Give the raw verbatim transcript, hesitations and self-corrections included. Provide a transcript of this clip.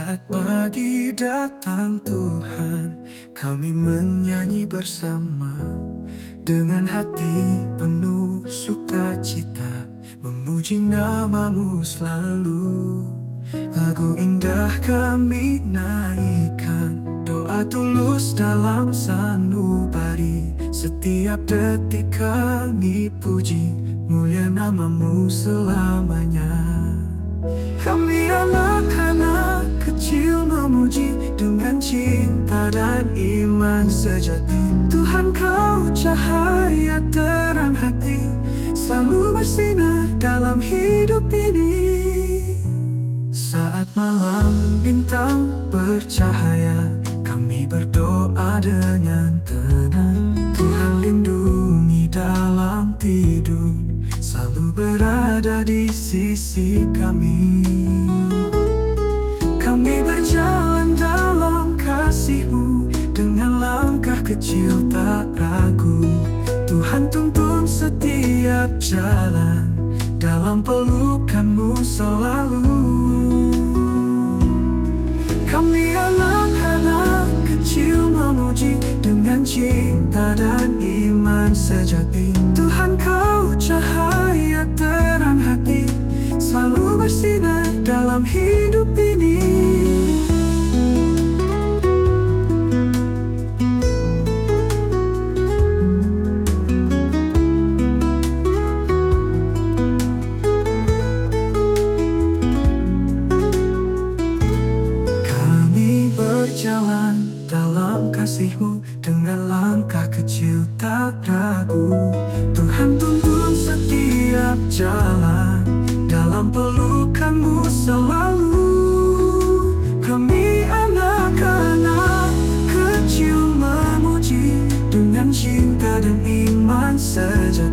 Saat pagi datang Tuhan, kami menyanyi bersama dengan hati penuh sukacita, memuji nama-Mu selalu. Lagu indah kami naikkan, doa tulus dalam sanubari. Setiap detik kami puji, mulia nama-Mu selamanya. Kami anak-anak kecil memuji dengan cinta dan iman sejati. Tuhan, Kau cahaya terang hati, selalu bersinar dalam hidup ini. Saat malam bintang bercahaya, kami berdoa dengan tenang. Tuhan lindungi dalam tidur, selalu berada di sisi kami. Kami berjalan dalam kasih-Mu, dengan langkah kecil tak ragu. Tuhan tuntun setiap jalan, dalam pelukan-Mu selalu. Kami anak-anak kecil memuji dengan cinta dan iman sejati. Tuhan, Kau cahaya terang hati, selalu bersinar dalam hidup ini. Kami berjalan dalam kasih-Mu, dengan langkah kecil tak ragu. Tuhan tuntun setiap jalan, dalam pelukan-Mu selalu. Kami anak-anak kecil memuji dengan cinta dan iman sejati.